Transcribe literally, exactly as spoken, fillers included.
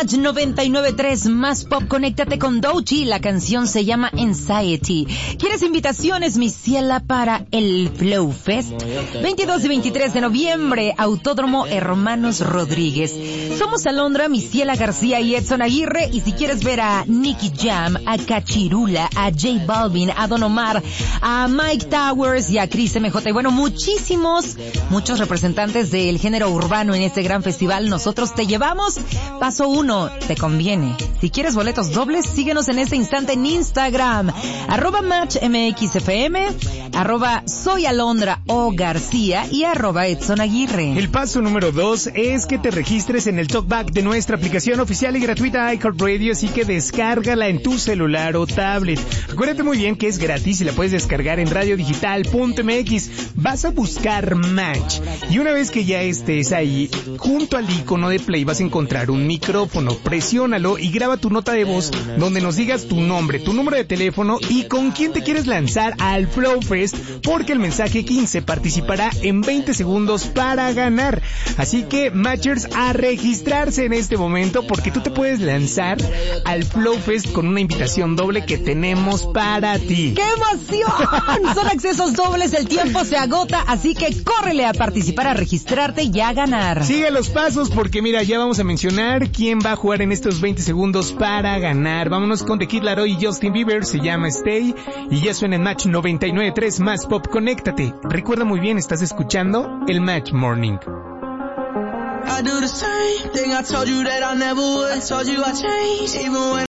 Match noventa y nueve punto tres Más Pop, conéctate con Doechii. La canción se llama Anxiety. ¿Quieres invitaciones, mi ciela, para el Flow Fest? veintidós y veintitrés de noviembre, Autódromo Hermanos Rodríguez. Somos Alondra, mi ciela García y Edson Aguirre. Y si quieres ver a Nicky Jam, a Cachirula, a J Balvin, a Don Omar, a Mike Towers y a Chris M J, y bueno, muchísimos, muchos representantes del género urbano en este gran festival, nosotros te llevamos. Paso uno, te conviene. Si quieres boletos dobles, síguenos en este instante en Instagram, arroba matchmxfm, arroba soy Alondra o García y arroba Edson Aguirre. El paso número dos es que te registres en el talkback de nuestra aplicación oficial y gratuita iHeartRadio, así que descárgala en tu celular o tablet. Acuérdate muy bien que es gratis y la puedes descargar en radiodigital punto m x. Vas a buscar Match y una vez que ya estés ahí, junto al icono de play vas a encontrar un micrófono. Presiónalo y graba tu nota de voz donde nos digas tu nombre, tu número de teléfono y con quién te quieres lanzar al Flow Fest, porque el mensaje quince participará en veinte segundos para ganar. Así que, Matchers, a registrarse en este momento, porque tú te puedes lanzar al Flow Fest con una invitación doble que tenemos para ti. ¡Qué emoción! Son accesos dobles, el tiempo se agota, así que córrele a participar, a registrarte y a ganar. Sigue los pasos porque mira, ya vamos a mencionar quién va a jugar en estos veinte segundos para ganar. Vámonos con The Kid Laroi y Justin Bieber, se llama Stay y ya suena en Match noventa y nueve punto tres Más Pop, conéctate. Recuerda muy bien, estás escuchando el Match Morning. I do the same thing I told you that I never would. I told you I changed even when